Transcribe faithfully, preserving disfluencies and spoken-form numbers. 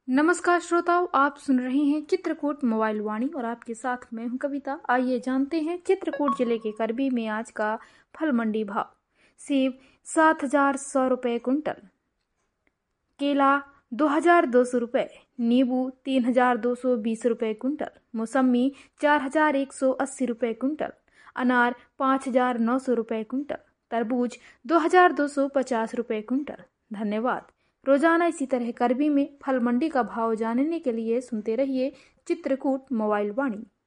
नमस्कार श्रोताओं, आप सुन रहे हैं चित्रकूट मोबाइल वाणी और आपके साथ मैं हूं कविता। आइए जानते हैं चित्रकूट जिले के करबी में आज का फल मंडी भाव। सेब सात हजार सौ रुपये कुंटल, केला दो हजार दो सौ रुपये, नींबू तीन हजार दो सौ बीस रुपये कुंटल, मौसमी चार हजार एक सौ अस्सी रुपये कुंटल, अनार पाँच हजार नौ सौ रुपये कुंटल, तरबूज दो हजार दो सौ पचास रुपये कुंटल। धन्यवाद। रोजाना इसी तरह करबी में फल मंडी का भाव जानने के लिए सुनते रहिए चित्रकूट मोबाइल वाणी।